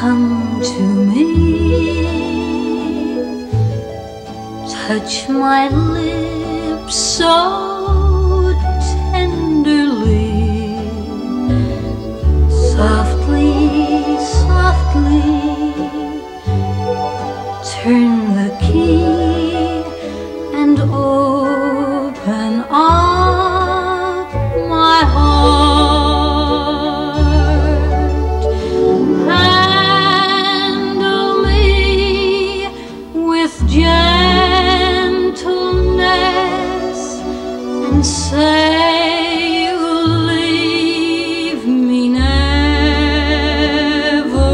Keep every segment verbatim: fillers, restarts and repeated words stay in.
Come to me, touch my lips so tenderly, softly, softly, turn the key and open up my heart. Gentleness and say you'll leave me never.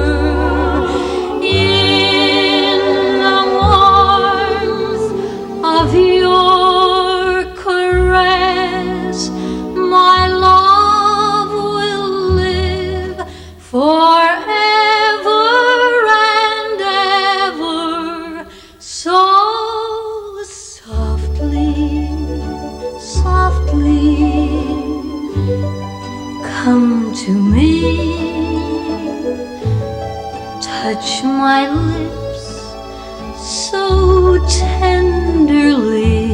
In the warmth of your caress, my love will live forever and ever. So softly, come to me, touch my lips so tenderly,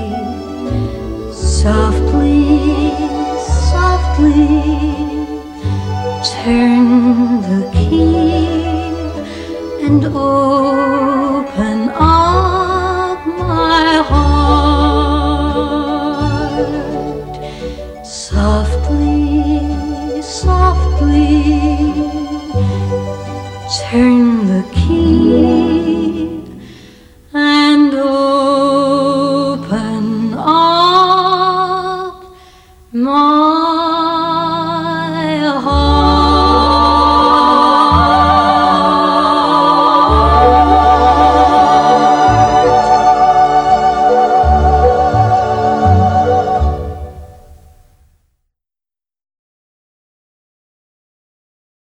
softly, softly, turn the key and open up my heart. Softly, softly, turn the key